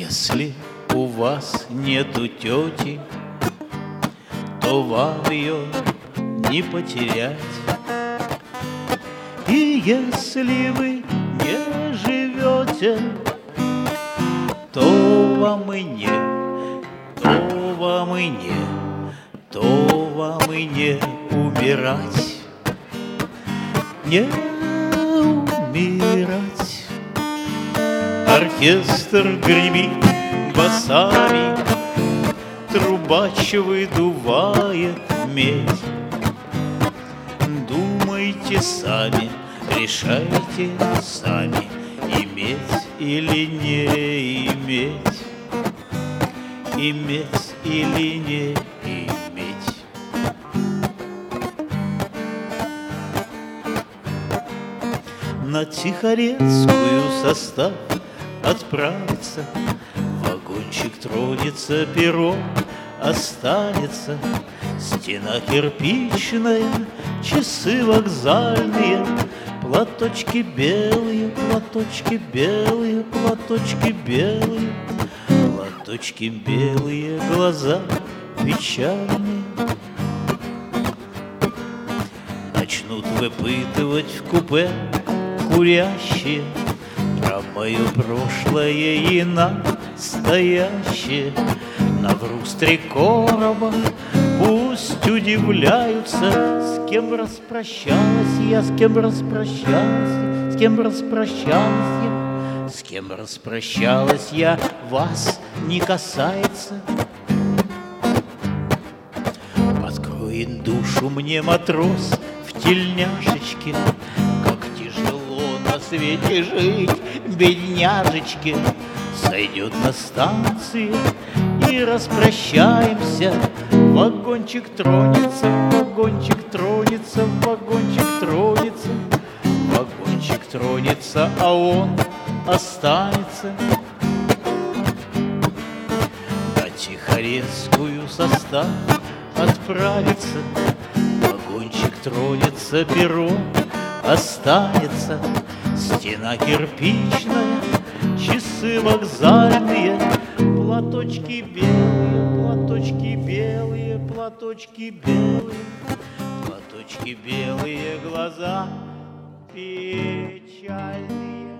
Если у вас нету тети, то вам ее не потерять. И если вы не живете, то вам и не, то вам и не, то вам и не умирать, не умирать. Оркестр гремит басами, трубач выдувает медь. Думайте сами, решайте сами, иметь или не иметь, иметь или не иметь. На Тихорецкую состав отправится, вагончик тронется, перо останется, стена кирпичная, часы вокзальные, платочки белые, платочки белые, платочки белые, платочки белые, глаза печальные. Начнут выпытывать в купе курящие про мое прошлое и настоящее. Навру с 3 короба, пусть удивляются, с кем распрощалась я, с кем распрощалась, с кем распрощалась я, с кем распрощалась я, вас не касается. Откроет душу мне матрос в тельняшечке, как тяжело на свете жить, бедняжечке. Сойдет на станции и распрощаемся, вагончик тронется, вагончик тронется, вагончик тронется, вагончик тронется, а он останется. На Тихорецкую состав отправится, вагончик тронется, перо останется, стена кирпичная, часы вокзальные, платочки белые, платочки белые, платочки белые, платочки белые, глаза печальные.